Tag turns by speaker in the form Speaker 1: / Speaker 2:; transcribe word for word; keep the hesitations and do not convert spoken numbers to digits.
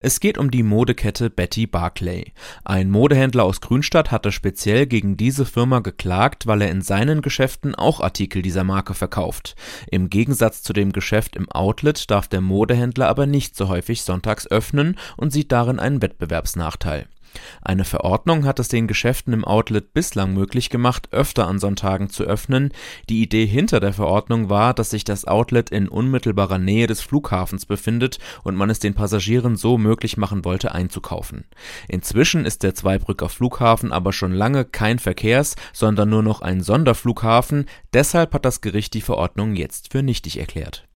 Speaker 1: Es geht um die Modekette Betty Barclay. Ein Modehändler aus Grünstadt hatte speziell gegen diese Firma geklagt, weil er in seinen Geschäften auch Artikel dieser Marke verkauft. Im Gegensatz zu dem Geschäft im Outlet darf der Modehändler aber nicht so häufig sonntags öffnen und sieht darin einen Wettbewerbsnachteil. Eine Verordnung hat es den Geschäften im Outlet bislang möglich gemacht, öfter an Sonntagen zu öffnen. Die Idee hinter der Verordnung war, dass sich das Outlet in unmittelbarer Nähe des Flughafens befindet und man es den Passagieren so möglich machen wollte, einzukaufen. Inzwischen ist der Zweibrücker Flughafen aber schon lange kein Verkehrs-, sondern nur noch ein Sonderflughafen. Deshalb hat das Gericht die Verordnung jetzt für nichtig erklärt.